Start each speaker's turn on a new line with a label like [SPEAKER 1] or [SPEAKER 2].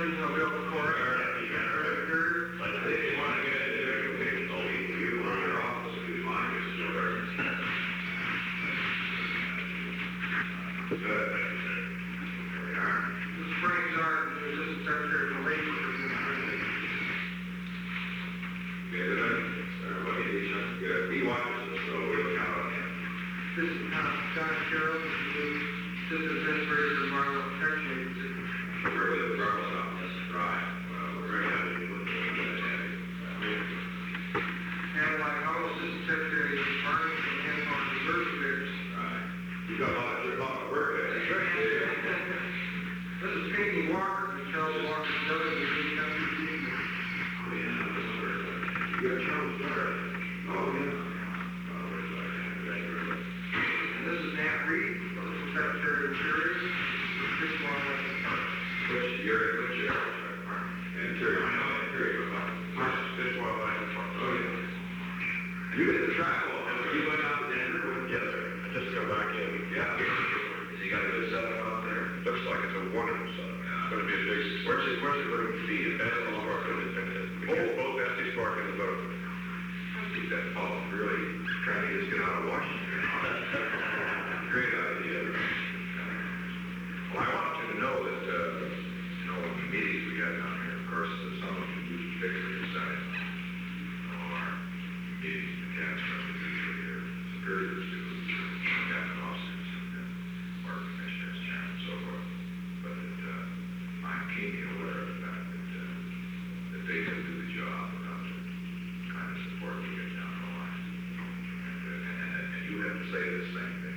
[SPEAKER 1] you know, build a court.
[SPEAKER 2] But if you want to get it, you run your office, if you find it, it's your Good. Here we are.
[SPEAKER 1] This is Frank Zarden, the Assistant Secretary for Labor for the University.
[SPEAKER 2] Good. Everybody, good. He watches us, so we look out on him.
[SPEAKER 1] This is John Sherrill, the Assistant Administrator for Environmental Protection Agency.
[SPEAKER 2] We're really the Bravo's office, right? Well, we're very happy to look at that.
[SPEAKER 1] And like all Assistant Secretary of Department and National Reserve Affairs.
[SPEAKER 2] Right. You got a lot of work there. That's right.
[SPEAKER 1] This is Pinky Walker, Charles Walker, WWD.
[SPEAKER 2] Oh, yeah. You got Charles Walker. Oh, yeah.
[SPEAKER 1] And this is Nat Reed, Secretary of Interior, Fish, Wildlife, and Parks.
[SPEAKER 2] Which you're Interior. I know Interior, but Fish, Wildlife, and Parks. Oh, yeah. You did the travel. You went out to Denver? Yes, sir. I just got back in. Yeah. You got a good setup out there? Looks like it's a wonderful setup. Yeah. It's going to be a big... Where's it going to feed? Estes Park and both Estes Park and the boat. I think that Paul really trying to get us get out of Washington. Great idea. Well, I want you to know that, in the meetings we got down here, of course, some of you use picture inside. Our meetings, the cats are usually their superiors to captain officers and our commissioners, chairman, and so forth. But I'm keenly aware of the fact that they can do the job without the kind of support we get down the line. And you have to say the same thing.